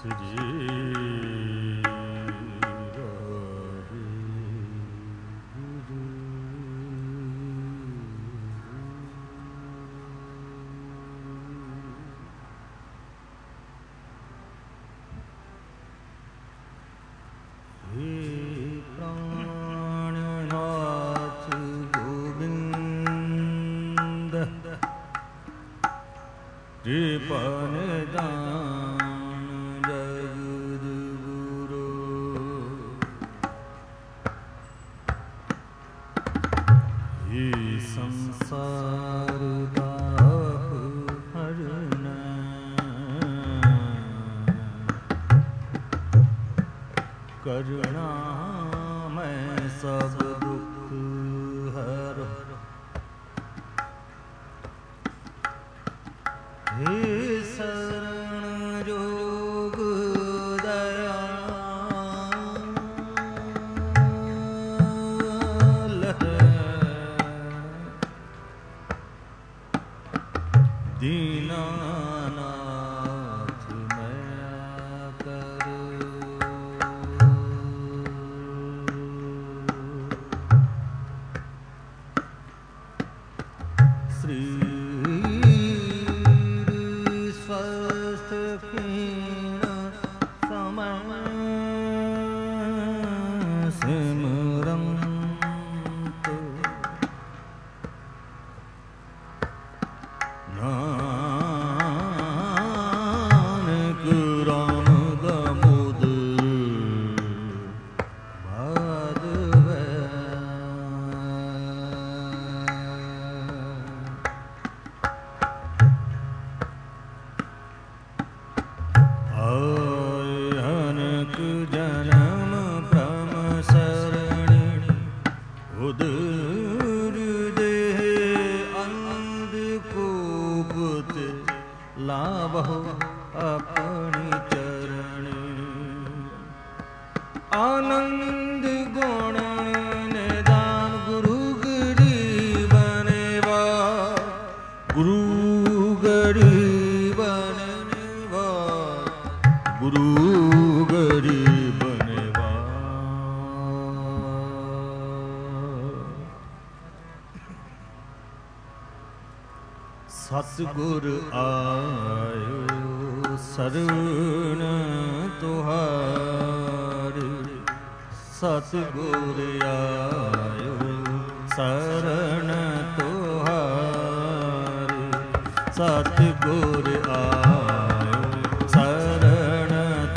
Coupon दान जगद गुरु हे संसार दाह हरन करुणा मैं सब दुख हर हे शरण जोग दयाल दीनानाथ मया कर श्री लाभो अपनी चरणी आनंद गुण निदान गुरु गरीबनेवा गुरु गरीबनेवा गुरु गरीबनेवा सतगुर आयो शरण तुहारी सतगुर आयो शरण तुहारी सतगुर आयो शरण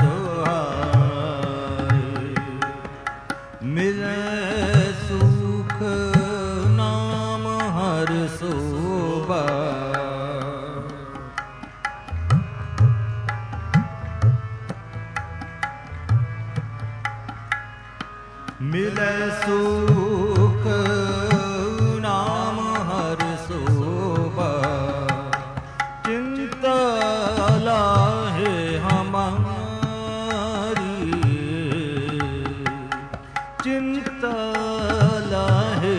तुहारी मिले सुख नाम हर शोभा मिले सुख नाम हर शोभा चिंता लाहे हमारी चिंता लाहे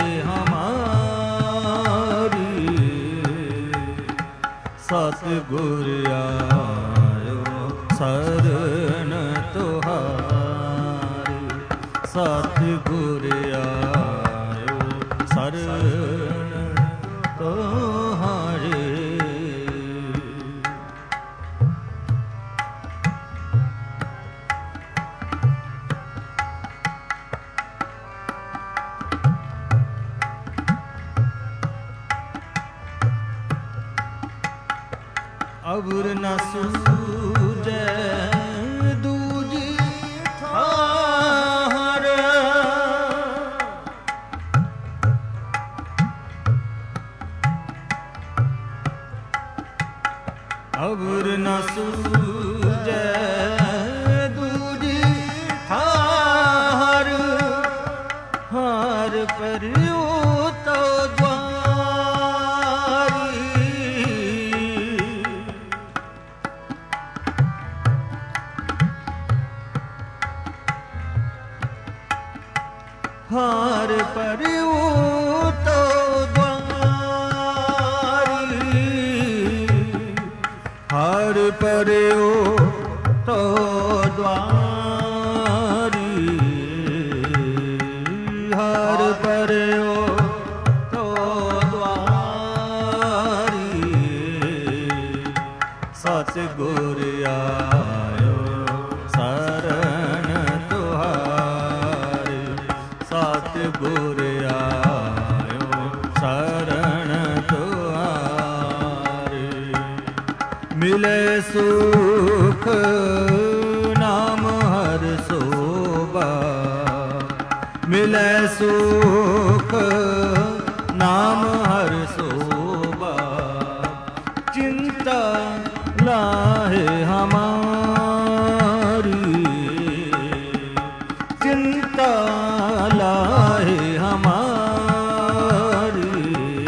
हमारी सतगुर आयो शरण तुहारी सतगुर आयो शरण तुहारी अबुर न सूझे दूजी ठाहर अबुर न सूझे दूजी ठाहर हार परियो तो हार परियो तो द्वारी हार परियो तो द्वारी हर परयो तो द्वारी सतगुर आयो शरण तुहारी सतगुर आयो शरण तुहारी मिले सुख नाम हर सोबा मिले सुख नाम हर सोबा चिंता लाहे हमारी चिंता लाहे हमारी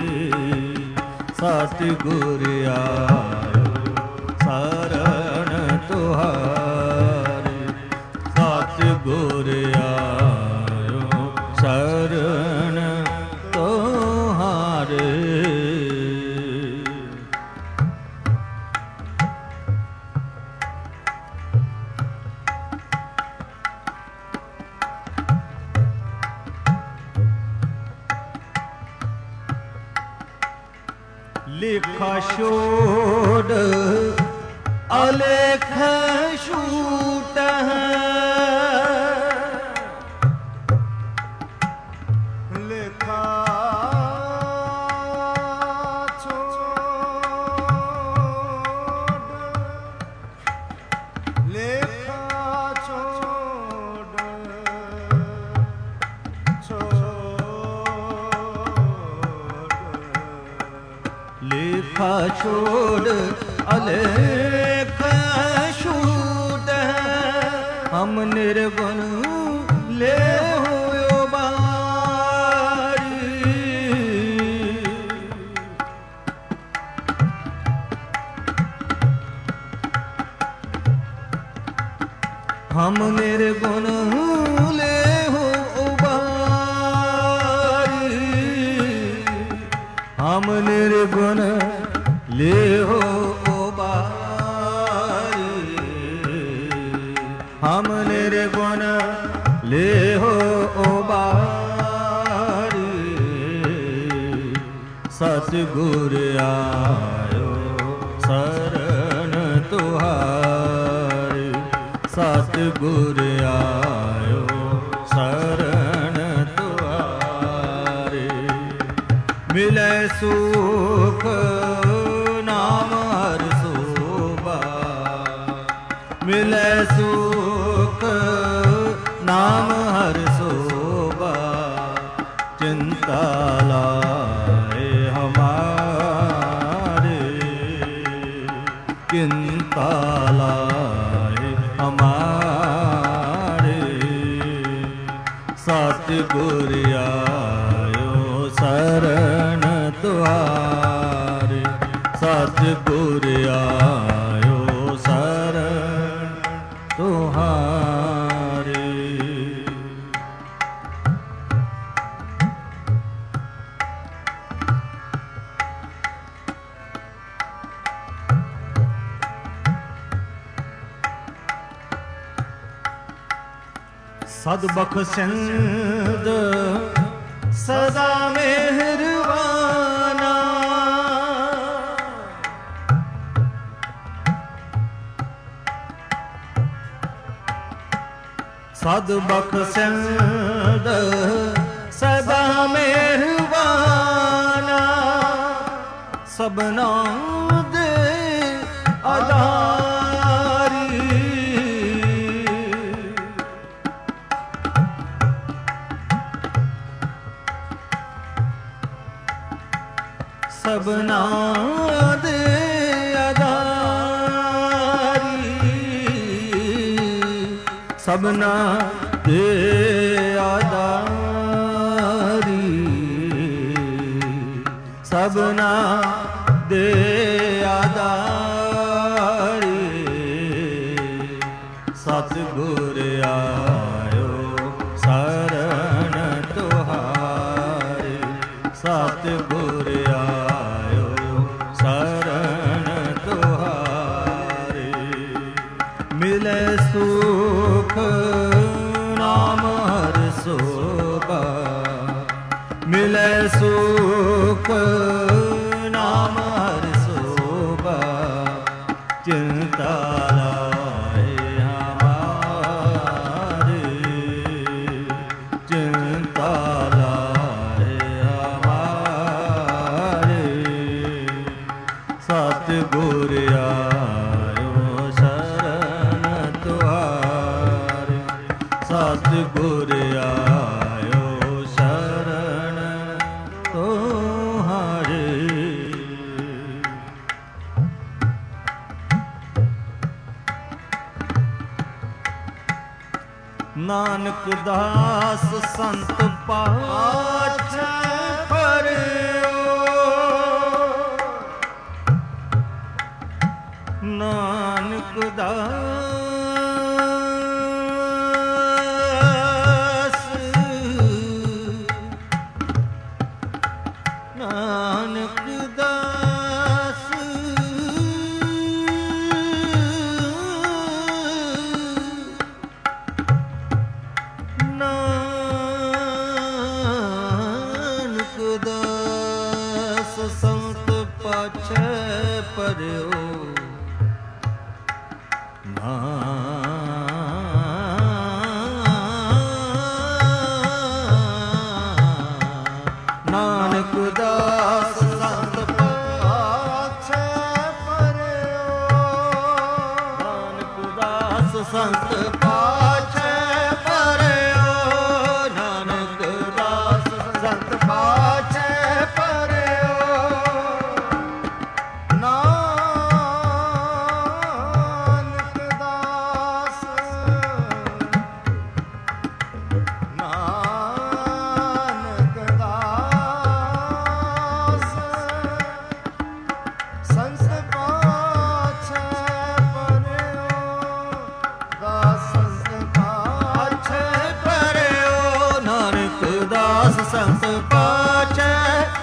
सतगुर आयो शरण तुहारी सतगुर आयो शरण तुहारे लेखा छोड़ अलेख छूट लेखा छोड़ लेखा छोड़ लेखा छोड़ अलेख छूट हम निर्गुण ले हो बारी हम निर्गुण ले हो बारी हम निर्गुण ले हो हम निर्गुण ले हो बारी सतगुर आयो शरण तुहारी सतगुर आयो शरण तुहारी मिले सुख नाम हर सोबा मिले सुख नाम हर सोबा चिंता लाए हमारे चिंता लाए हमारे सतगुर आयो शरण तुहारी सतगुर आयो शरण तुहारी सदबख्शिंद सदा मेहरबाना सदबख्शिंद सदा मेहरबाना सबना दे आधारी सबना दे आधारी सबना दे आधारी सबना दे आधारी सतगुर आयो शरण तुहारी सतगुर आयो शरण तुहारी मिले सू ਸੁਖ ਨਾਮ ਹਰਿ ਸੋਭਾ ਮਿਲੈ ਸੁਖ ਨਾਮ ਹਰਿ ਸੋਭਾ ਚਿੰਤਾ ਲਾਏ ਹਮਾਰੇ ਚਿੰਤਾ ਲਾਏ ਹਮਾਰੇ ਸਤਿਗੁਰ ਆਇਓ ਸ਼ਰਨ ਤੁਹਾਰੇ ਸਤਿਗੁਰ ਆਇਓ ਸ਼ਰਨ ਤੁਹਾਰੇ ਨਾਨਕ ਦਾਸ ਸੰਤ ਪਾਛੈ ਪਰਿਓ ਨਾਨਕ ਦਾਸ ਨਾਨਕ ਦਾਸ ਨਾਨਕ ਦਾਸ ਸੰਤ ਪਾਛੈ ਪਰਿਓ ਨਾਨਕ ਦਾਸ ਸੰਤ ਪਾਛੈ ਪਰਿਓ ਨਾਨਕ ਦਾਸ ਸੰਤ ਪਾਛੈ ਪਰਿਓ ਨਾਨਕ ਦਾਸ ਸੰਤ ਪਾਛੈ ਪਰਿਓ ਨਾਨਕ ਦਾਸ ਨਾਨਕ ਦਾਸ ਸੰਤ ਪਾਛੈ ਪਰਿਓ ਦਾਸ ਸੰਤ ਪਾਛੈ ਪਰਿਓ ਨਾਨਕ ਦਾਸ ਸੰਤ ਪਾਛੈ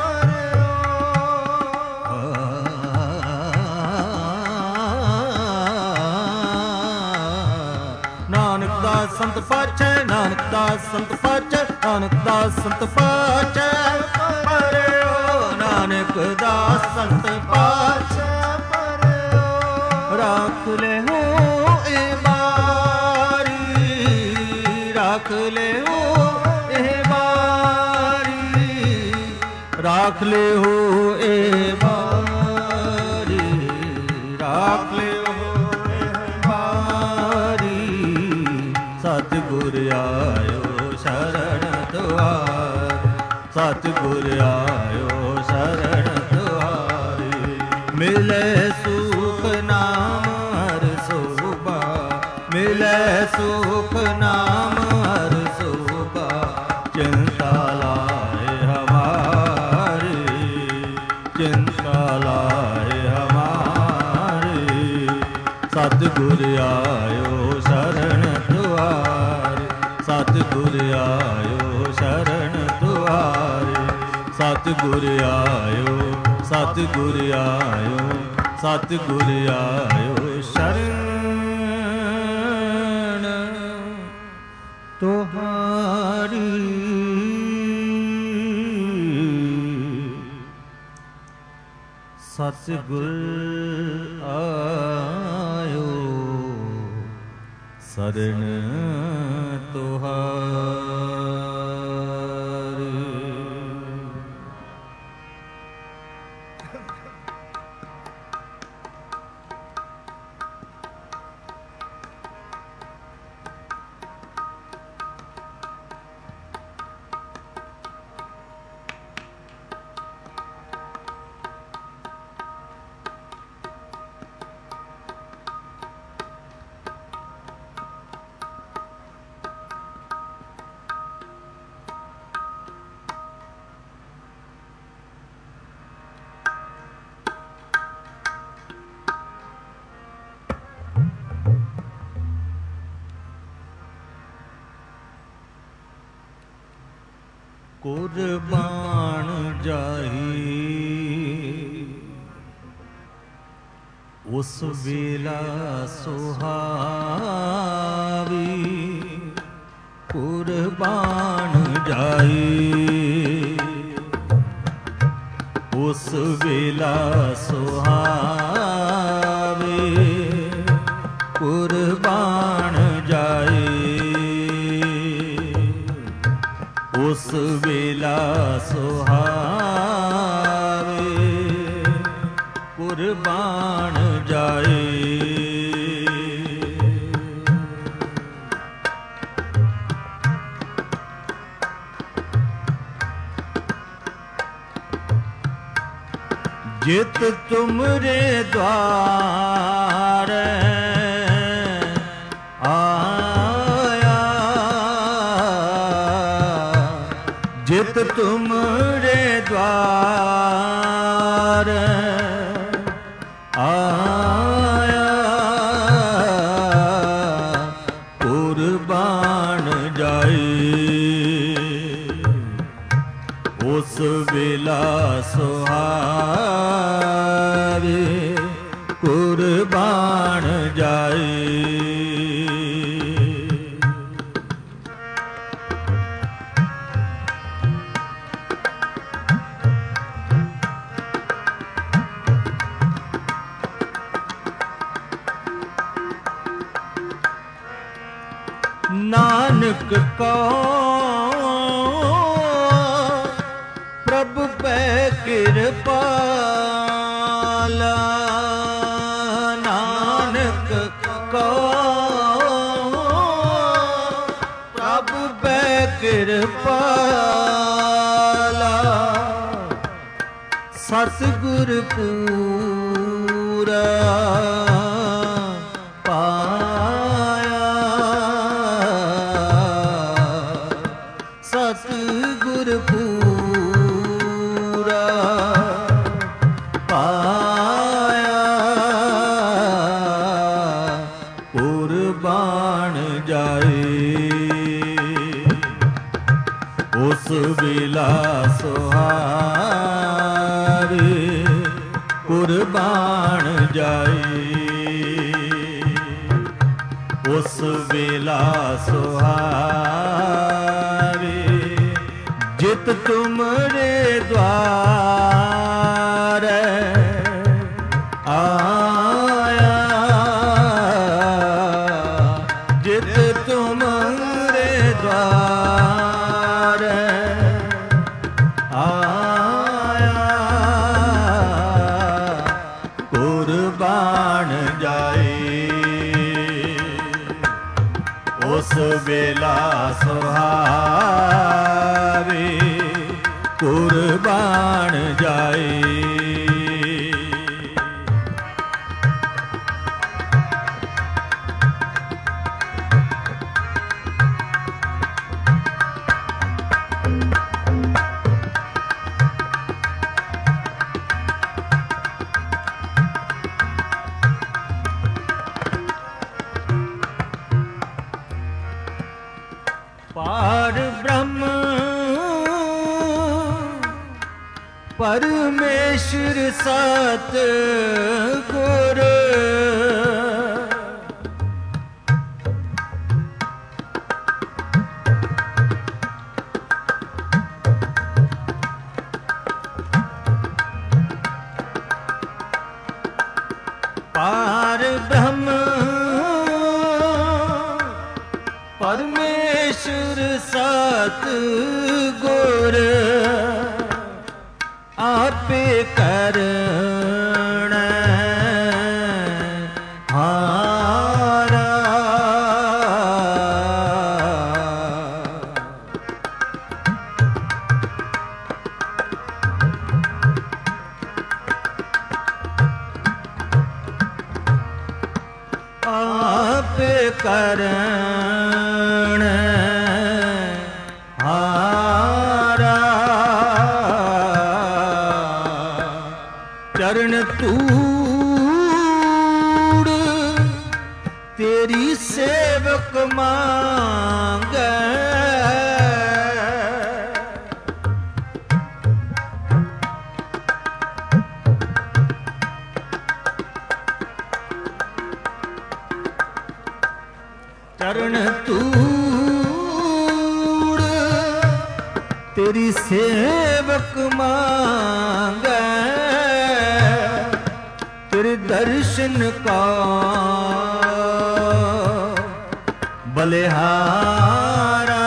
ਨਾਨਕ ਦਾਸ ਸੰਤ ਪਾਛੈ ਨਾਨਕ ਦਾਸ ਸੰਤ ਪਾਛੈ ਨਾਨਕ ਦਾਸ ਸੰਤ ਪਾਛੈ ਪਰਿਓ ਨਾਨਕ ਦਾਸ ਸੰਤ ਪਾਛੈ ਪਰਿਓ ਰੱਖ ਲਿਓ ਇਹ ਬਾਰੀ ਰੱਖ ਲਿਓ ਇਹ ਬਾਰੀ ਰੱਖ ਲਿਓ ਇਹ ਬਾਰੀ ਰੱਖ ਲਿਓ ਇਹ ਬਾਰੀ ਸਤਿਗੁਰ ਆਇਓ ਸ਼ਰਨ ਦੁਆਰ ਸਤਿਗੁਰ ਆਇਓ ਸ਼ਰਨ ਦੁਆਰੇ ਮਿਲੇ ਸੁਖ ਨਾਮ ਹਰਿ ਸੋਭਾ ਮਿਲੇ ਸੁਖ ਨਾਮ ਹਰਿ ਸੋਭਾ ਚਿੰਤਾ ਲਾਏ ਹਮਾਰੇ ਚਿੰਤਾ ਲਾਏ ਹਮਾਰੇ ਸਤਿਗੁਰ ਆਇਓ ਸ਼ਰਨ ਦੁਆਰੇ ਸਤਿਗੁਰ ਆਇਓ ਸ਼ਰਨ ਦੁਆਰੇ ਸਤਿਗੁਰ ਆਇਓ ਸਤਿਗੁਰ ਆਇਓ ਸਤਿਗੁਰ ਆਇਓ ਸ਼ਰਨ ਤੁਹਾਰੀ ਸਤਿਗੁਰ ਆਇਓ ਸ਼ਰਨ ਤੁਹਾਰੀ ਕੁਰਬਾਨ ਜਾਹੀ ਉਸ ਵੇਲਾ ਸੁਹਾਵੀ ਜਾਈ। ਉਸ ਵੇਲਾ ਸੁਹਾਵੇ ਕੁਰਬਾਨ ਜਾਏ। ਉਸ ਵੇਲਾ ਸੁਹਾਵੇ ਕੁਰਬਾਨ ਜਾਏ। ਜਿਤ ਤੁਮਰੇ ਦਵਾਰ ਆਇਆ। ਜਿਤ ਤੁਮਰੇ ਦਵਾਰ ਆਇਆ। ਕੁਰਬਾਨ ਜਾਏ। ਉਸ ਵੇਲਾ ਸੁਹਾਵੇ ਕੁਰਬਾਨ ਜਾਏ। ਨਾਨਕ ਕੋ ਪ੍ਰਭ ਪੈ ਕਿਰਪਾਲਾ। ਨਾਨਕ ਕੋ ਪ੍ਰਭ ਪੈ ਕਿਰਪਾਲਾ। ਸਤਿਗੁਰ ਪੂਰਾ ਪਾਇਆ। ਸਤਿਗੁਰ ਪੂਰਾ ਪਾਇਆ। ਕੁਰਬਾਨ ਜਾਏ। ਉਸ ਵੇਲਾ ਸੁਹਾਵੇ ਕੁਰਬਾਨ ਜਾਏ। ਉਸ ਵੇਲਾ ਸੁਹਾਵੇ ਜਿਤ ਤੁਮਰੇ ਦਵਾਰ ਆਇਆ। ਜਿਤ ਤੁਮਰੇ ਦਵਾਰ ਆਇਆ। ਕੁਰਬਾਨ ਜਾਏ। ਉਸ ਵੇਲਾ ਸੁਹਾਵੇ ਕੁਰਬਾਨ ਜਾਏ। ਪਾਰ ਬ੍ਰਹਮ ਪਰਮੇਸ਼ਰ ਸਤ ਗੁਰ। ਪਾਰ ਬ੍ਰਹਮ ਪਰਮੇਸ਼ਰ ਸਤ ਗੁਰ। ਆਪੇ ਕਰਣ ਹਾਰਾ। ਆਪੇ ਕਰਣ ਹਾਰਾ। ਚਰਨ ਧੂੜ ਤੇਰੀ ਸੇਵਕ ਮੰਗੈ। ਚਰਨ ਧੂੜ ਤੇਰੀ ਸੇਵਕ ਮੰਗੈ, ਤੇਰੇ ਦਰਸ਼ਨ ਕਾ ਬਲਿਹਾਰਾ।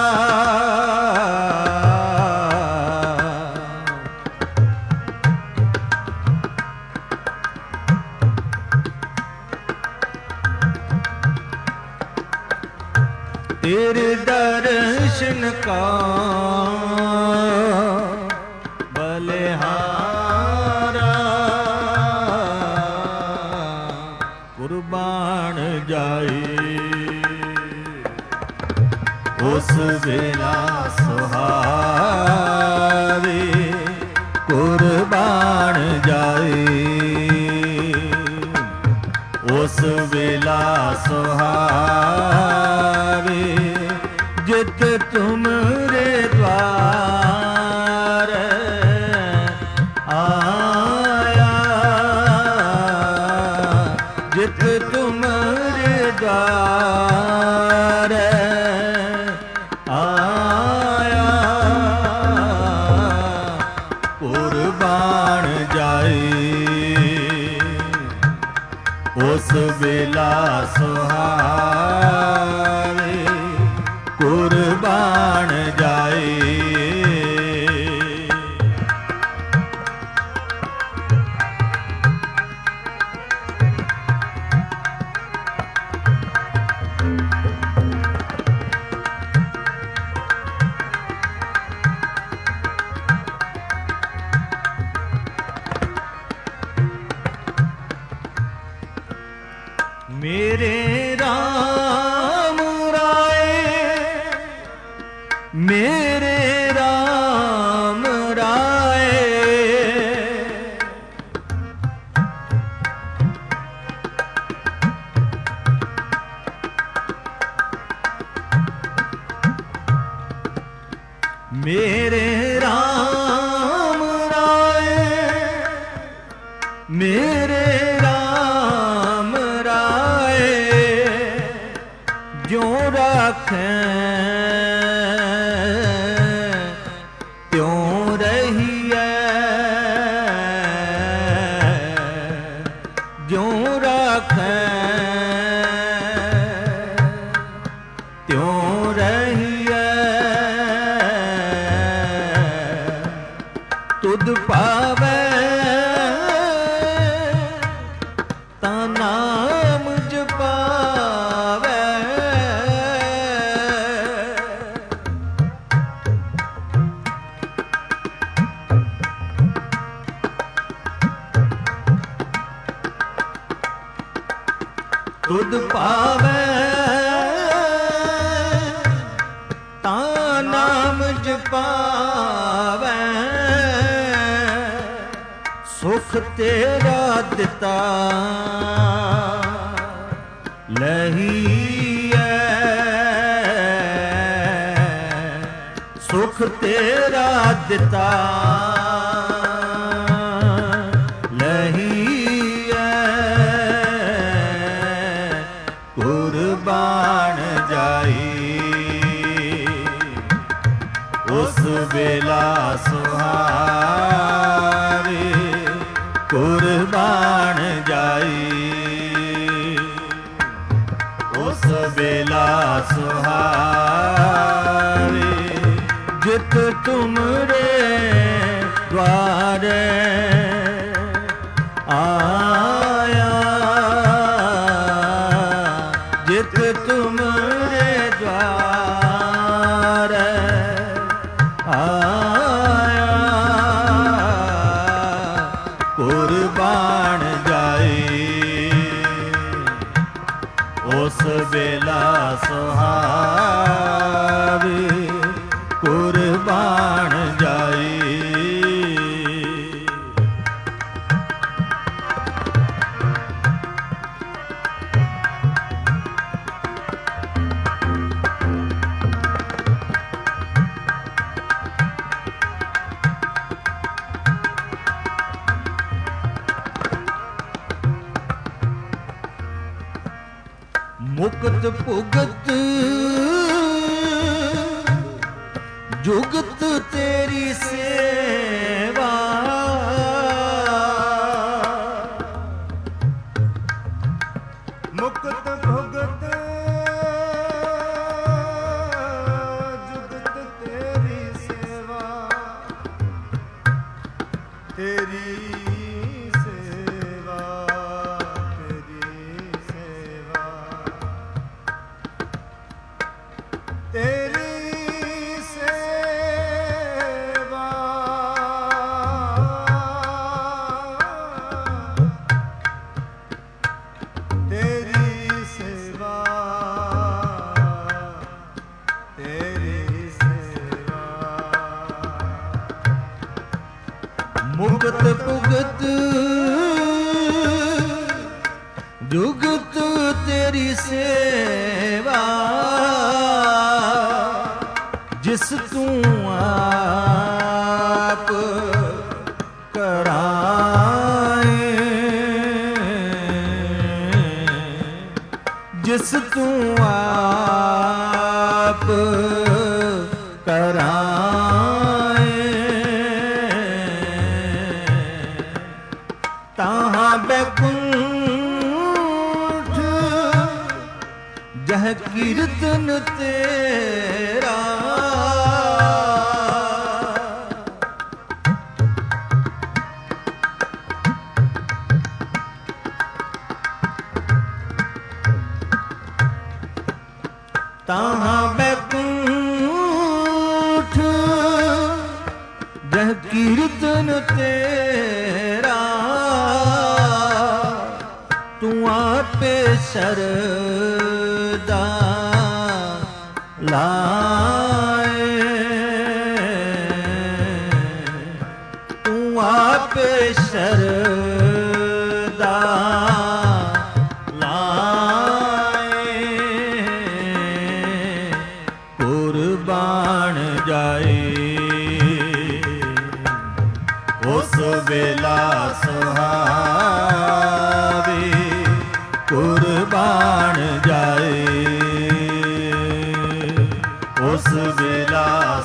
ਤੇਰੇ ਦਰਸ਼ਨ ਕਾ ਬਲਿਹਾਰਾ, ਕੁਰਬਾਨ ਜਾਏ ਉਸ ਵੇਲਾ ਸੁਹਾਵੇ, ਕੁਰਬਾਨ ਜਾਏ ਉਸ ਵੇਲਾ ਸੁਹਾਵੇ, ਜਿਤ ਤੁਮਰੇ ਦਵਾਰ ਆਇਆ, ਜਿਤ ਤੁਮਰੇ ਦਵਾਰ ਆਇਆ, ਕੁਰਬਾਨ ਜਾਏ ਉਸ ਵੇਲਾ ਸੁਹਾਵੇ, ਕੁਰਬਾਨ ਜਾਏ। ਮੇਰੇ ਰਾਮ ਰਾਏ, ਮੇਰੇ ਰਾਮ ਰਾਏ, ਮੇਰੇ ਰਾਮ ਰਾਏ, ਮੇਰੇ ਰਾਮ ਰਾਏ, ਜਿਉ ਰਾਖੈ ਤਿਉ ਰਹੀਐ, ਜਿਉ ਰਾਖੈ ਤਿਉ ਰਹੀਐ, ਤੁਧ ਪਾਵੈ ਤਾਂ ਨਾਮ ਜਪਾਵੈ, ਤੁਧ ਪਾਵੈ ਤਾਂ ਨਾਮ ਜਪਾਵੈ, ਸੁਖ ਤੇਰਾ ਦਿੱਤਾ ਲਹੀਐ, ਸੁਖ ਤੇਰਾ ਦਿੱਤਾ ਲਹੀਐ, ਕੁਰਬਾਨ ਜਾਈ ਉਸ ਵੇਲਾ ਸੁਹਾਵੇ, ਕੁਰਬਾਨ ਜਾਈ ਉਸ ਵੇਲਾ ਸੁਹਾਵੇ, ਜਿਤ ਤੁਮਰੇ ਦਵਾਰੇ ਆਇਆ, ਜਿਤ ਤੁਮਰੇ ਦਵਾਰੇ ਆਇਆ, ਕੁਰਬਾਨ ਜਾਏ ਉਸ ਵੇਲਾ ਸੁਹਾਵੇ, ਕੁਰਬਾਨ ਜਾਏ। ਮੁਕਤ ਭੁਗਤ जुगत तेरी सेवा मुक्त भुगत जुगत तेरी सेवा तेरी सेवा तेरी सेवा तेरी मुगत पुगत जुगत तेरी सेवा जिस तू आप कराए जिस तू आप कराए ताहाँ बैकुंठ जह कीर्तन तेरा ताहाँ बैकुंठ जह कीर्तन तेरा तू आपे सरदा लाए तू आपे सरदा कुर्बान जाए उस बेला सुहावे कुर्बान जाए उस बेला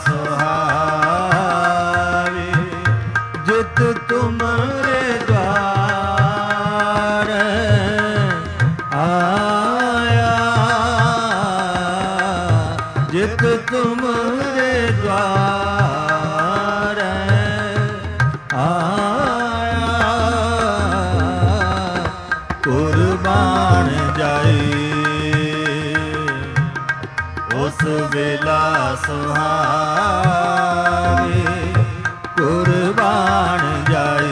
सुहावे जित तुम्हारे द्वार आया जित तुम्हारे द्वार आया कुर्बान जाए उस बेला सुहावे कुर्बान जाए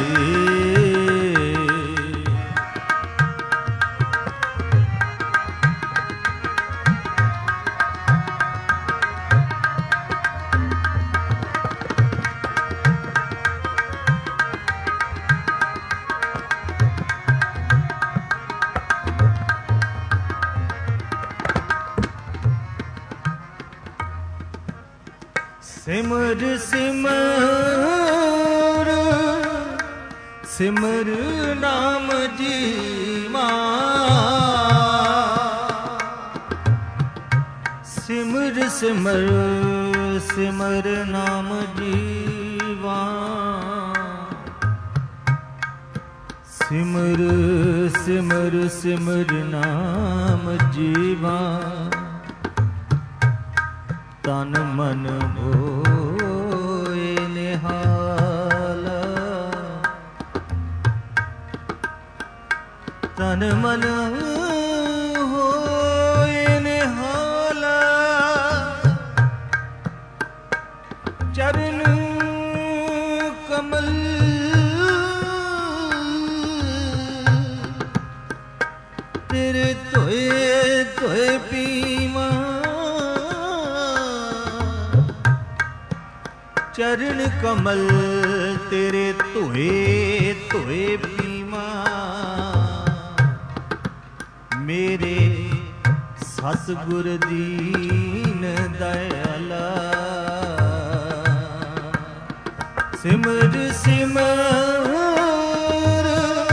सिमर सिमर सिमर नाम जीवा सिमर सिमर सिमर नाम जीवा सिमर सिमर सिमर नाम जीवा तन मन होए निहाला तन मन होए निहाला चरण कमल तेरे धोए धोए पीवा चरण कमल तेरे धोए धोए पीवा मेरे सतगुर दीन दयाला सिमर सिमर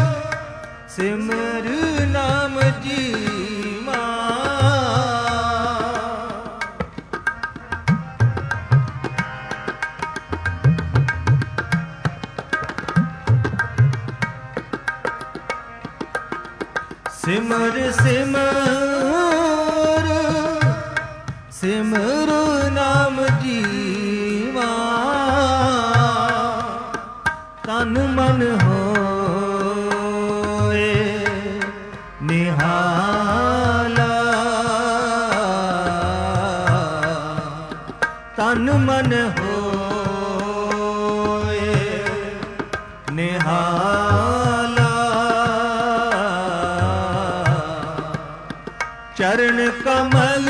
सिमर नाम जीवा ਸਿਮਰ ਸਿਮਰ ਸਿਮਰ ਨਾਮ ਜੀਵਾ ਤਨ ਮਨ ਹੋਏ ਨਿਹਾਲਾ ਤਨ ਮਨ ਹੋਏ ਨਿਹਾਲਾ ਚਰਨ ਕਮਲ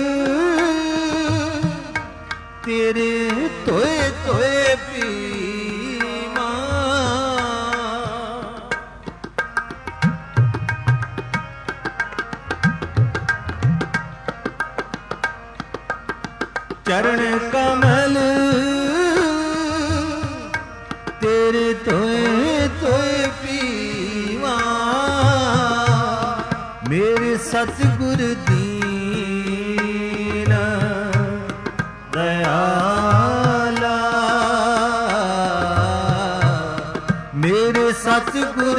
ਤੇਰੇ ਤੋਏ ਤੋਏ ਪੀਵਾ ਚਰਨ ਕਮਲ ਤੇਰੇ ਤੋਏ ਤੋਏ ਪੀਵਾ ਮੇਰੇ ਸਤਿਗੁਰ ਦੀਨ ਦਇਆਲਾ ਮੇਰੇ ਸਤਿਗੁਰ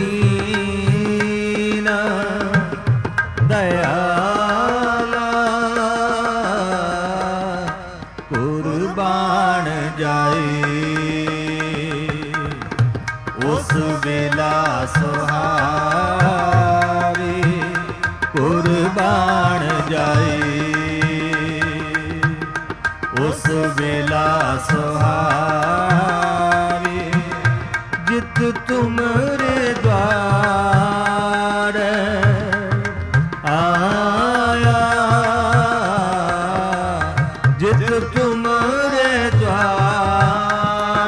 ਦੀਨ ਦਇਆਲਾ ਕੁਰਬਾਨ ਜਾਏ ਉਸ ਵੇਲਾ ਸੁਹਾਵੇ ਕੁਰਬਾਨ ਜਾਏ ਉਸ ਵੇਲਾ ਸੁਹਾਵੇ ਜਿਤ ਤੁਮਰੇ ਦਵਾਰ ਆਇਆ ਜਿਤ ਤੁਮਰੇ ਦਵਾਰ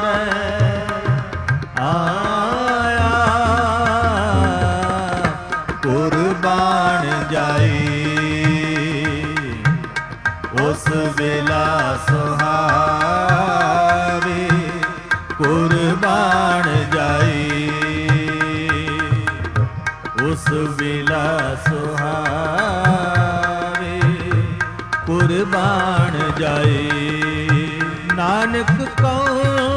ਆਇਆ ਕੁਰਬਾਨ ਜਾਏ ਉਸ ਵੇਲਾ ਸੁਹਾਵੇ ਕੁਰਬਾਨ ਜਾਏ ਉਸ ਵੇਲਾ ਸੁਹਾਵੇ ਕੁਰਬਾਨ ਜਾਏ ਨਾਨਕ ਕਉ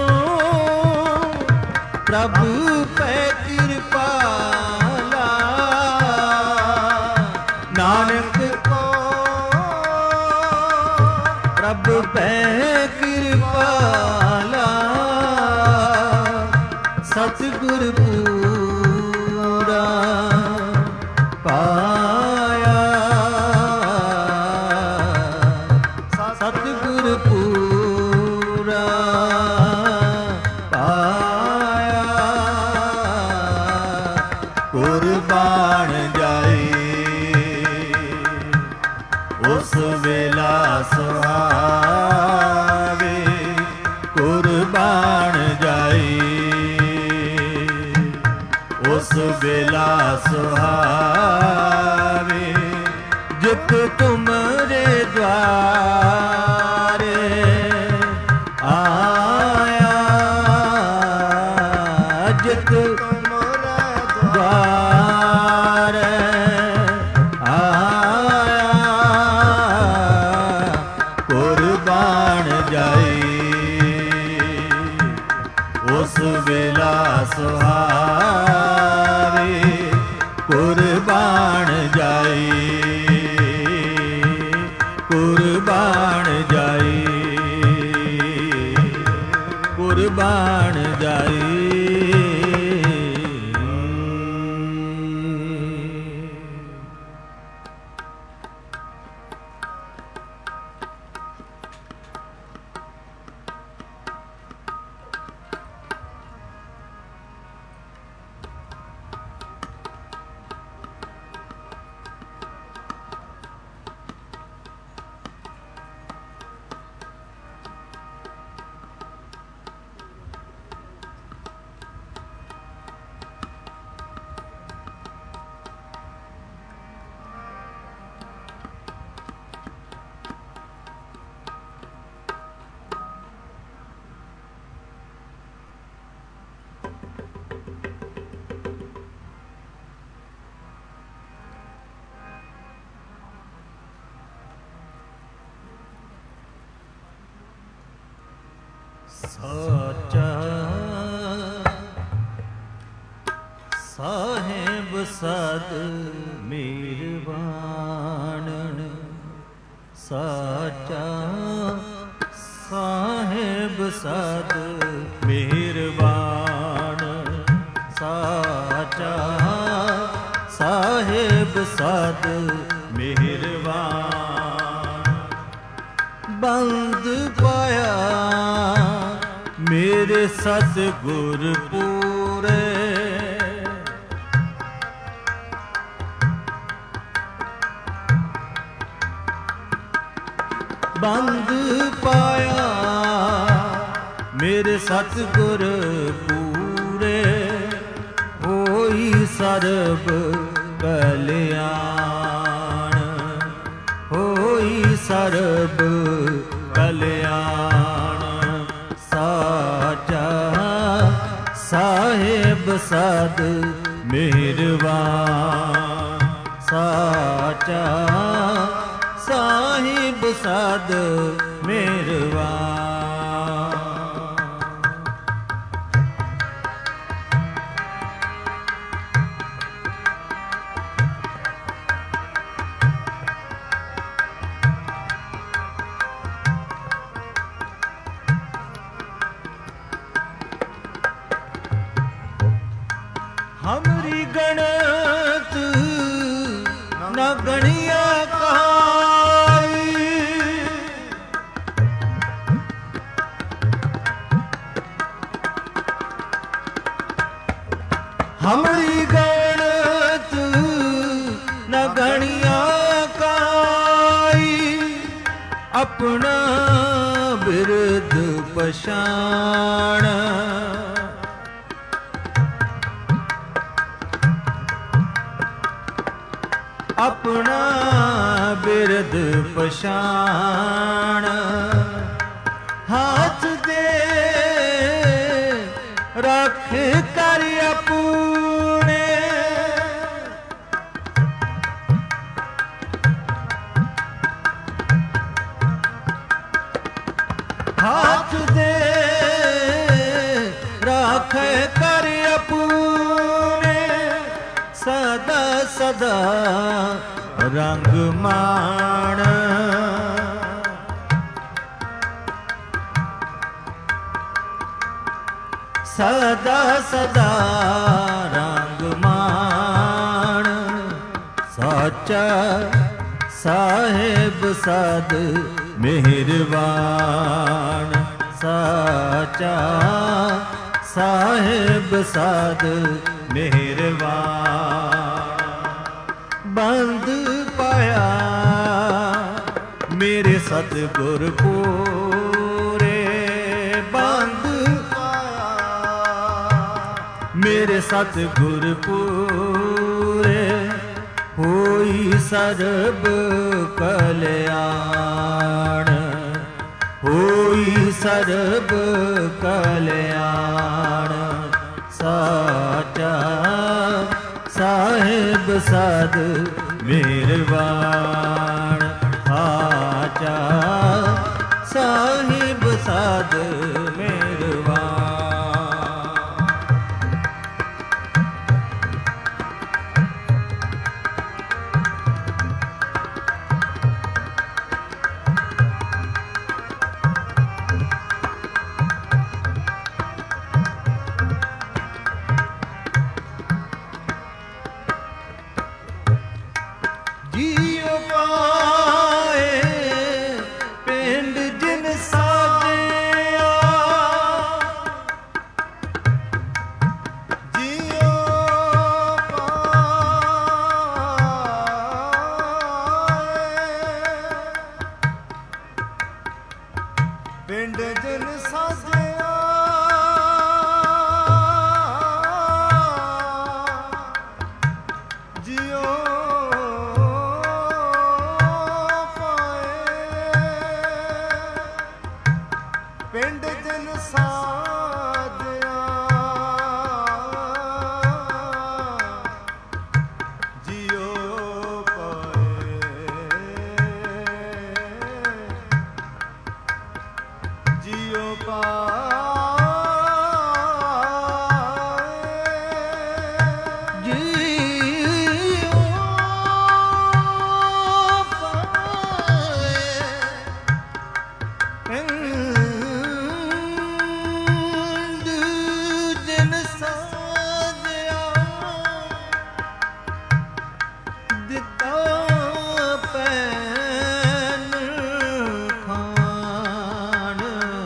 ਪ੍ਰਭੂ ਪੈ ਕਿਰਪਾਲਾ ਨਾਨਕ ਪ੍ਰਭ ਪੈ ਕਿਰਪਾਲਾ ਸਤਿਗੁਰ ਪੂਰਾ ਪਾਇਆ ਸਤਿਗੁਰ ਪੂਰਾ ਪਾਇਆ ਕੁਰਬਾਨ ਜਾਏ ਉਸ ਵੇਲਾ ਸੁਹਾਵੇ ਕੁਰਬਾਨ ਜਾਏ ਉਸ ਵੇਲਾ ਸੁਹਾਵੇ ਜਿਤ ਤੁਮਰੇ ਦਵਾਰੇ ਆਇਆ ਜਿਤ ਤੁਮਰੇ ਦਵਾਰੇ ਉਸ ਵੇਲਾ ਸੁਹਾਵੇ ਕੁਰਬਾਨ ਜਾਏ ਕੁਰਬਾਨ ਜਾਏ ਕੁਰਬਾਨ ਜਾਏ ਸਾਚਾ ਸਾਹਿਬ ਸਦ ਮਿਹਰਬਾਨ ਸਾਚਾ ਸਾਹਿਬ ਸਦ ਮਿਹਰਬਾਨ ਸਾਚਾ ਸਾਹਿਬ ਸਦ ਮਿਹਰਬਾਨ ਬੰਦ ਪਾਇਆ ਮੇਰੇ ਸਤਿਗੁਰ ਪੂਰੇ ਬੰਦ ਪਾਇਆ ਮੇਰੇ ਸਤਿਗੁਰ ਪੂਰੇ ਹੋਈ ਸਰਬ ਕਲਿਆਣ ਹੋਈ ਸਰਬ ਕਲਿਆਣ ਸਾਚਾ ਸਾਹਿਬ ਸਦ ਮਿਹਰਬਾਨ ਸਾਚਾ ਸਾਹਿਬ ਸਦ ਮਿਹਰਬਾਨ ਹਮਰੀ ਗਣਤ ਨ ਗਣਿਆ ਕਾਈ ਹਮਰੀ ਗਣਤ ਨ ਗਣਿਆ ਕਾਈ ਆਪਣਾ ਬਿਰਦ ਪਛਾਣ ਆਪਣਾ ਬਿਰਦ ਪਛਾਣ ਹੱਥ ਦੇ ਰੱਖ ਕਰ ਆਪਣੇ ਹੱਥ ਦੇ ਰੱਖ ਕਰ ਆਪਣੇ ਸਦਾ ਸਦਾ ਰੰਗ ਮਾਣ ਸਦਾ ਸਦਾ ਰੰਗ ਮਾਣ ਸਾਚਾ ਸਾਹਿਬ ਸਦ ਮਿਹਰਬਾਨ ਸਾਚਾ ਸਾਹਿਬ ਸਦ ਮਿਹਰਬਾਨ ਬੰਦ ਪਾਇਆ ਮੇਰੇ ਸਤਿਗੁਰ ਪੂਰੇ ਬੰਦ ਪਾਇਆ ਮੇਰੇ ਸਤਿਗੁਰ ਪੂਰੇ ਹੋਈ ਸਰਬ ਕਲਿਆਣ ਹੋਈ ਸਰਬ ਕਲਿਆਣ ਸਾਚਾ ਸਾਹਿਬ ਸਦ ਮਿਹਰਬਾਨ ਸਾਚਾ ਸਾਹਿਬ ਸਦ ਮਿਹਰਬਾਨ ਜੀਉ ਪਾਏ ਪਿੰਡ ਜਿਨ ਸਾਜਿਆ ਜੀਉ ਪਾਏ ਪਿੰਡ ਜਿਨ ਸਾਜਿਆ ਜੀਉ ਪਿੰਡ ਜਨ ਸਾਜਿਆ ਜੀਉ ਪਾਏ ਜੀਉ ਪਾਏ ਜੀਉ ਜਿਨ ਸਾਜਿਆ ਦਿੱਤਾ ਪੈਨ ਖਾਣ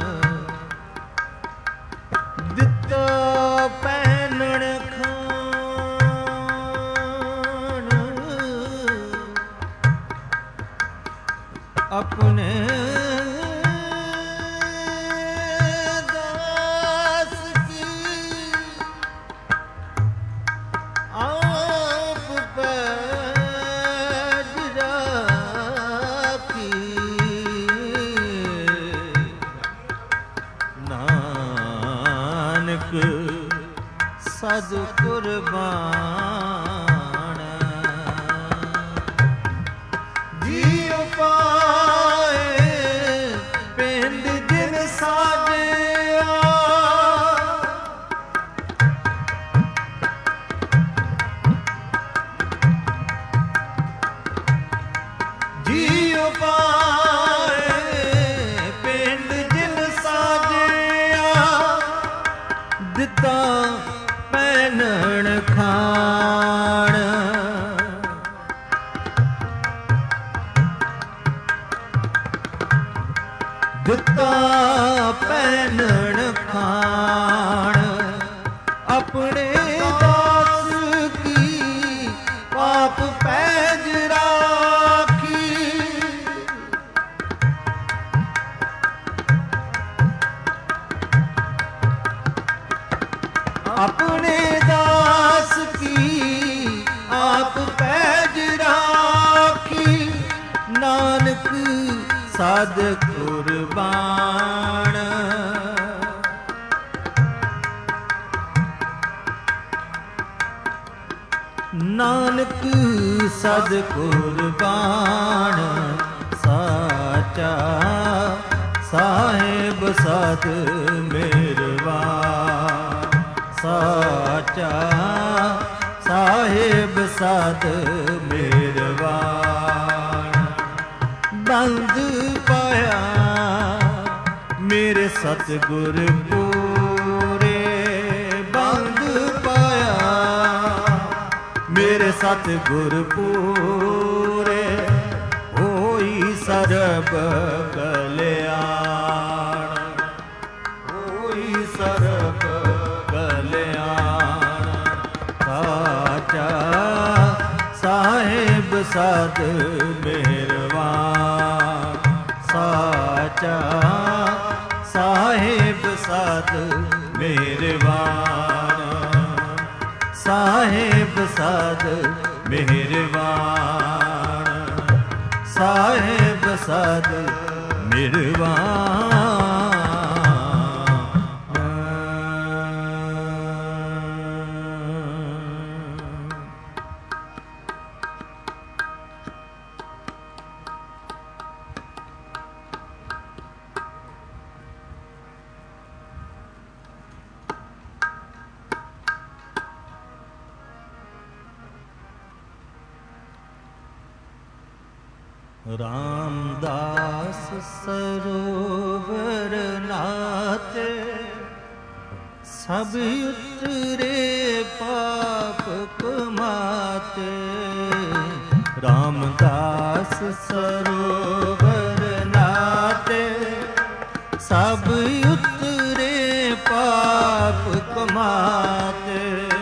ਦਿੱਤਾ ਪੈਨਣ ਖਾਣ ਆਪਣੇ ਸਦ ਕੁਰਬਾਨ ਜੀਉ ਪਾਏ ਪਿੰਡ ਜਿਨ ਸਾਜਿਆ ਜੀਉ ਪਾਏ ਪਿੰਡ ਜਿਨ ਸਾਜਿਆ ਦਿੱਤਾ ਪੈਨਣ ਖਾਣ ਦਿੱਤਾ ਪੈਨਣ ਖਾਣ ਆਪਣੇ ਦਾਸ ਕੀ ਪਾਪ ਪੈਜ ਰਾਖੀ ਆਪਣੇ ਦਾਸ ਕੀ ਆਪ ਪੈਜ ਰਾਖੀ ਨਾਨਕ ਸਾਧ ਕੁਰਬਾਨ ਨਾਨਕ ਸਦ ਕੁਰਬਾਨ ਸਾਚਾ ਸਾਹਿਬ ਸਤ ਮਿਹਰਬਾਨ ਸਾਚਾ ਸਾਹਿਬ ਸਤ ਮਿਹਰਬਾਨ ਬੰਦ ਪਾਇਆ ਮੇਰੇ ਸਤਿਗੁਰ ਪੂਰੇ ਬੰਦ ਪਾਇਆ ਮੇਰੇ ਸਤਿਗੁਰ ਪੂਰੇ ਹੋਈ ਸਰਬ ਕਲਿਆਣ ਹੋਈ ਸਰਬ ਸਾਚਾ ਸਾਹਿਬ ਸਤ ਮਿਹਰਬਾਨ ਸਾਚਾ ਸਾਹਿਬ ਸਤ ਮਿਹਰਬਾਨ ਸਾਹਿਬ ਸਤ ਮਿਹਰਬਾਨ ਸਾਹਿਬ ਸਤ ਮਿਹਰਬਾਨ ਰਾਮਦਾਸ ਸਰੋਵਰ ਨਾਤੇ ਸਭ ਉਤਰੇ ਪਾਪ ਕਮਾਤੇ ਰਾਮਦਾਸ ਸਰੋਵਰ ਨਾਤੇ ਸਭ ਉਤਰੇ ਪਾਪ ਕਮਾਤੇ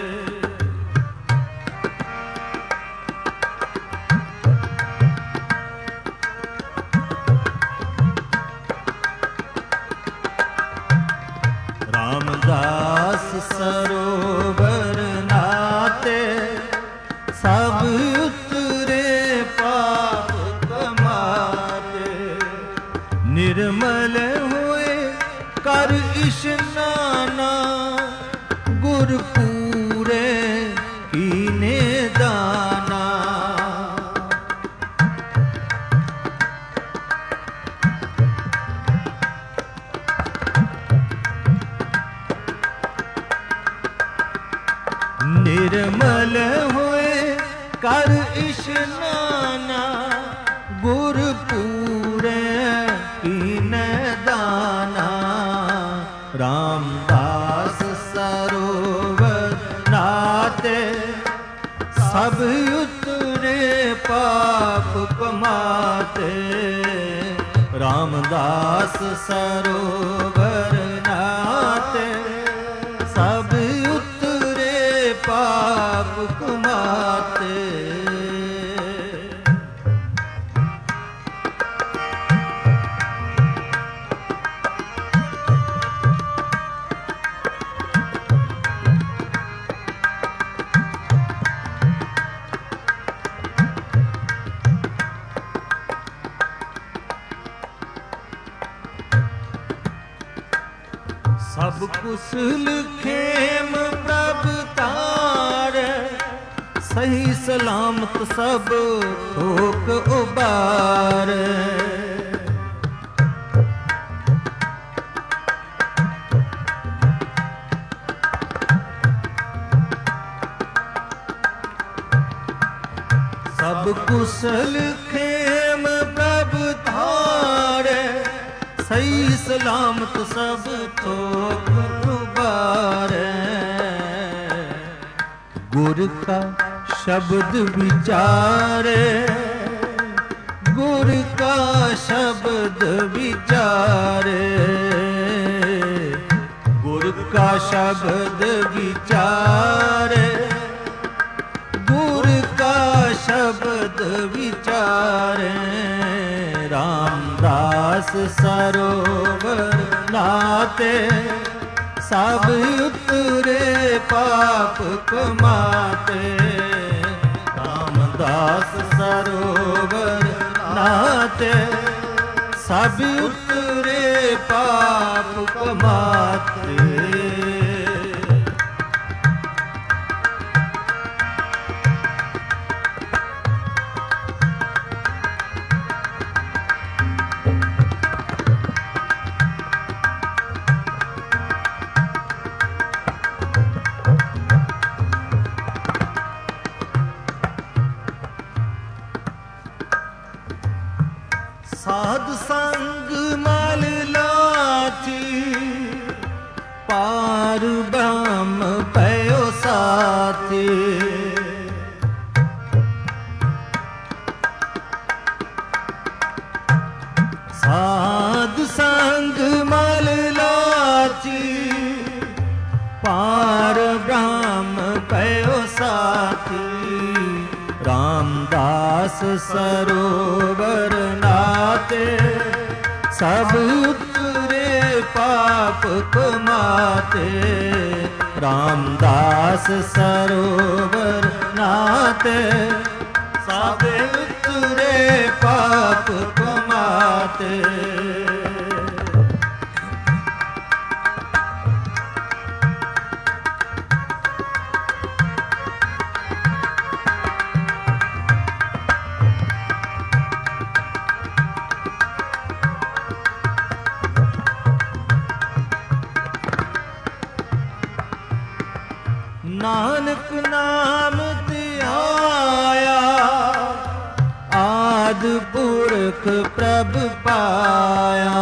ਰਾਮਦਾਸ ਸਰੋਵਰ ਨਾਤੇ ਸਭ ਉਤਰੇ ਪਾਪ ਕਮਾਤੇ ਨਿਰਮਲ ਹੋਏ ਕਰ ਇਸ਼ਨਾਨਾ ਗੁਰ ਪੂਰੇ ਕੀਨੇ ਦਾਨਾ ਨਿਰਮਲ ਹੋਏ ਕਰ ਇਸ਼ਨਾਨਾ ਗੁਰ ਪੂਰੇ ਕੀਨੇ ਦਾਨਾ ਰਾਮਦਾਸ ਸਰੋਵਰ ਨਾਤੇ, ਸਭ ਉਤਰੇ ਪਾਪ ਕਮਾਤੇ। ਸਭ ਕੁਸਲ ਖੇਮ ਪ੍ਰਭ ਤਾਰੈ, ਸਹੀ ਸਲਾਮਤ ਸਭ ਥੋਕ ਉਬਾਰੈ। ਸਭ ਕੁਸਲ ਖੇਮ ਪ੍ਰਭ ਤਾਰੈ, ਸਹੀ ਸਲਾਮਤ ਸਭ ਥੋਕ ਉਬਾਰੈ। ਗੁਰ ਕਾ ਸ਼ਬਦ ਵਿਚਾਰੈ, ਗੁਰ ਕਾ ਸ਼ਬਦ ਵਿਚਾਰੈ, ਗੁਰ ਕਾ ਸ਼ਬਦ ਵਿਚਾਰੈ, ਗੁਰ ਕਾ ਸ਼ਬਦ ਵਿਚਾਰੈ। ਰਾਮਦਾਸ ਸਰੋਵਰ ਨਾਤੇ, ਸਭ ਉਤਰੇ ਪਾਪ ਕਮਾਤੇ। ਰਾਮਦਾਸ ਸਰੋਵਰ ਨਾਤੇ, ਸਭ ਉਤਰੇ ਪਾਪ ਕਮਾਤੇ। ਸਾਧ ਸੰਗ ਮਲ ਲਾਚੀ, ਪਾਰ ਬ੍ਰਹਮ ਪਇਓ ਸਾਥੀ। ਸਾਧ ਸੰਗ ਮਲ ਲਾਚੀ, ਪਾਰ ਬ੍ਰਹਮ ਪਇਓ ਸਾਥੀ। ਰਾਮਦਾਸ ਸਰੋਵਰ ਨਾਤੇ, ਸਭ ਉਤਰੇ ਪਾਪ ਕਮਾਤੇ। ਰਾਮਦਾਸ ਸਰੋਵਰ ਨਾਤੇ, ਸਭ ਉਤਰੇ ਪਾਪ ਕਮਾਤੇ। ਨਾਨਕ ਨਾਮ ਧਿਆਇਆ, ਆਦ ਪੁਰਖ ਪ੍ਰਭ ਪਾਇਆ।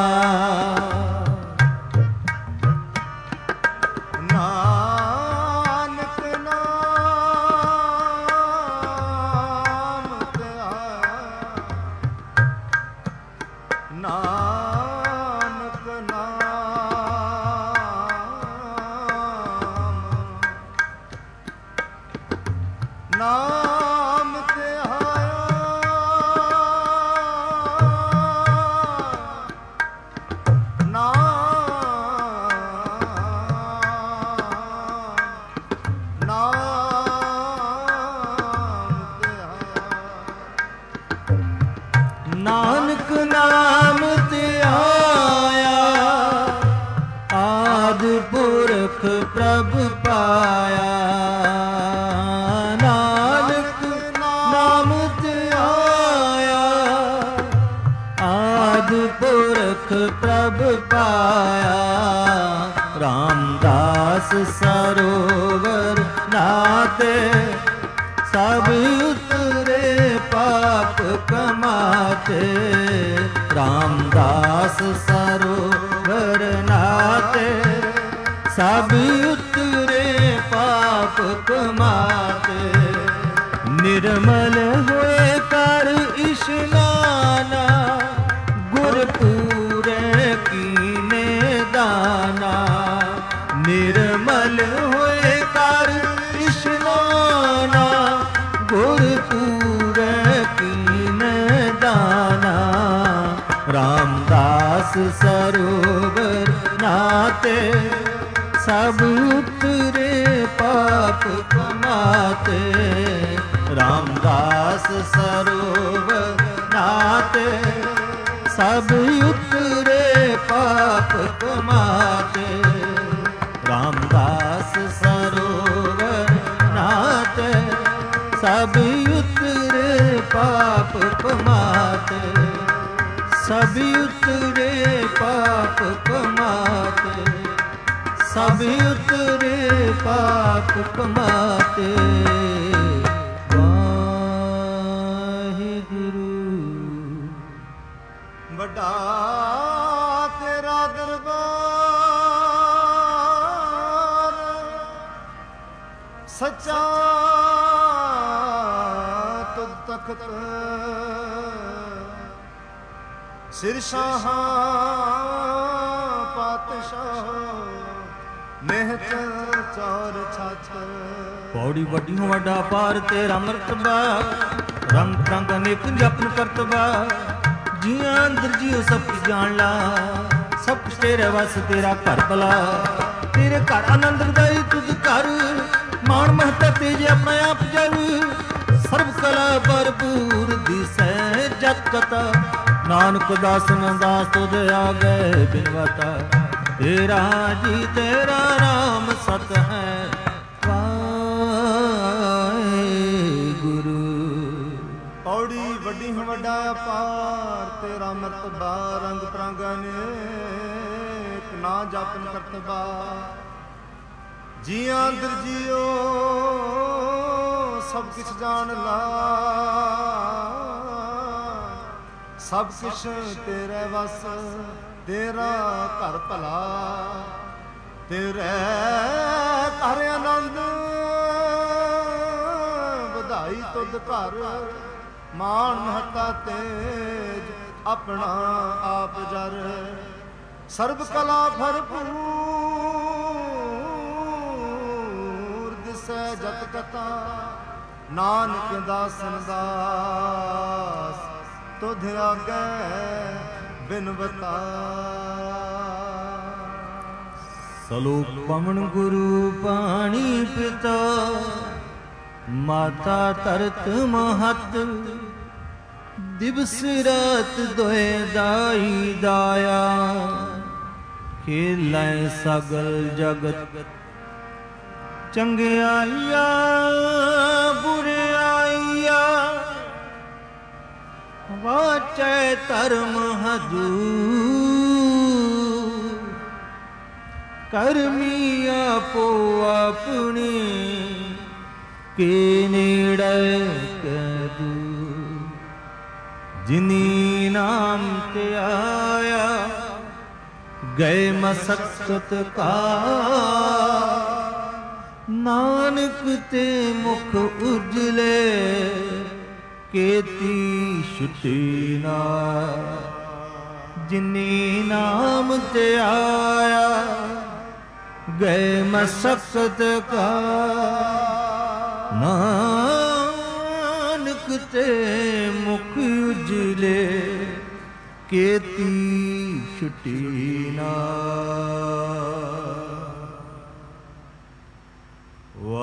ਨਾਨਕ ਨਾਮ ਧਿਆਇਆ, ਨਾਨਕ ਨਾਮ ਧਿਆਇਆ, ਨਾਨਕ ਨਾਮ ਧਿਆਇਆ, ਆਦ ਪੁਰਖ ਪ੍ਰਭ ਪਾਇਆ। ਨਾਨਕ ਨਾਮ ਧਿਆਇਆ, ਆਦ ਪੁਰਖ ਪ੍ਰਭ ਪਾਇਆ। ਰਾਮਦਾਸ ਸਰੋਵਰ ਨਾਤੇ, ਸਭ ਉਤਰੇ ਪਾਪ ਕਮਾਤੇ। ਰਾਮਦਾਸ ਸਰੋਵਰ ਨਾਤੇ, ਸਭ ਉਤਰੇ ਪਾਪ ਕਮਾਤੇ। ਨਿਰਮਲ ਹੋਏ ਕਰ ਇਸ਼ਨਾਨਾ, ਗੁਰਪੂਰ ਸਰੋਵਰ ਨਾਤੇ ਸਭ ਉਤਰੇ ਪਾਪ ਕਮਾਤੇ ਰਾਮਦਾਸ ਸਰੋਵਰ ਨਾਤੇ ਸਭ ਉਤਰੇ ਪਾਪ ਕਮਾਤੇ ਰਾਮਦਾਸ ਸਰੋਵਰ ਨਾਤੇ ਸਭ ਉਤਰੇ ਪਾਪ ਕਮਾਤੇ ਸਭ ਉਤਰੇ ਪਾਪ ਕਮਾਤੇ ਸਭ ਉਤਰੇ ਪਾਪ ਕਮਾਤੇ ਵੱਡਾ ਤੇਰਾ ਦਰਬਾਰ ਸੱਚਾ ਤੁਧ ਤਖਤ ਸਿਰ ਸ਼ਾਹਾਂ ਪਾਤਸ਼ਾਹ ਮਹਿਤ ਚੌਰ ਛਾਛ ਪੌੜੀ ਵੱਡੀ ਹੋ ਵੱਡਾ ਪਾਰ ਤੇਰਾ ਮਰਤਬਾ ਰੰਗ ਰੰਗ ਅਨੇਕ ਜਪਨ ਕਰਤਬਾ ਜੀਆਂ ਅੰਦਰ ਜੀਉ ਸਭ ਕੁਝ ਜਾਣ ਲਾ ਸਭ ਕੁਝ ਤੇਰੇ ਵਸ ਤੇਰਾ ਘਰ ਭਲਾ ਤੇਰੇ ਘਰ ਆਨੰਦ ਰਦਾਈ ਤੁਧ ਘਰ ਮਾਣ ਮਹਤਾ ਤੇਜ ਆਪਣਾ ਆਪ ਜਲ ਸਰਬ ਕਲਾ ਭਰਪੂਰ ਦਿਸੈ ਜਤ ਕਤਾ ਨਾਨਕ ਦਾਸਨ ਦਾਸ ਤੁਧ ਆਗੇ ਬਿਨਵਤਾ ਤੇਰਾ ਜੀ ਤੇਰਾ ਰਾਮ ਸਤ ਹੈ ਪੌੜੀ ਵੱਡੀ ਹੋ ਵੱਡਾ ਅਪਾਰ ਤੇਰਾ ਮਰਤਬਾ ਰੰਗ ਪ੍ਰਾਂਗਾ ਨੇਕ ਨਾ ਜਾਪਨ ਕਰਤਬਾ ਜੀਆਂ ਅੰਦਰ ਜੀਓ ਸਭ ਕੁਛ ਜਾਣ ਲਾ ਸਭ ਕੁਛ ਤੇਰੇ ਵਸ ਤੇਰਾ ਘਰ ਭਲਾ ਤੇਰੇ ਘਰ ਆਨੰਦ ਵਧਾਈ ਤੁਧ ਘਰ ਮਾਣ ਮਹਤਾ ਤੇਜ ਆਪਣਾ ਆਪ ਜਰ ਸਰਬ ਕਲਾ ਭਰਪੂਰ ਦਿਸੈ ਜਤ ਕਤਾ ਨਾਨਕ ਦਾਸਨ ਦਾਸ ਤੁਧ ਆਗੇ ਬਿਨਵਤਾ ਸਲੋਕ ਪਵਨ ਗੁਰੂ ਪਾਣੀ ਪਿਤਾ ਮਾਤਾ ਧਰਤ ਮਹਤ ਦਿਵਸ ਰਾਤ ਦੋਏ ਦਾਈ ਦਾਇਆ ਖੇਲੈ ਸਗਲ ਜਗਤ ਚੰਗਿਆਈਆ ਬੁਰਿਆਈਆ ਵਾਚੈ ਧਰਮ ਹਦੂਰ ਕਰਮੀ ਆਪੋ ਆਪਣੀ ਕੇ ਨੇੜੇ ਕਦੂ ਜਿਨੀ ਨਾਮ ਤੇ ਆਇਆ ਗਏ ਮਸਕਤ ਕਾ ਨਾਨਕ ਤੇ ਮੁਖ ਉਜਲੇ ਕੇਤੀ ਛੁਟੀ ਨਾ ਜਿਨੀ ਨਾਮ ਤੇ ਆਇਆ ਗਏ ਮਸਕਤ ਕਾ ਨਾਨਕ ਤੇ ਮੁਖ ਉਜਲੇ ਕੇਤੀ ਛੁਟੀ ਨਾ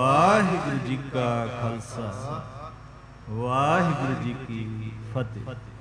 ਵਾਹਿਗੁਰੂ ਜੀ ਕਾ ਖਾਲਸਾ ਵਾਹਿਗੁਰੂ ਜੀ ਕੀ ਫਤਿਹ।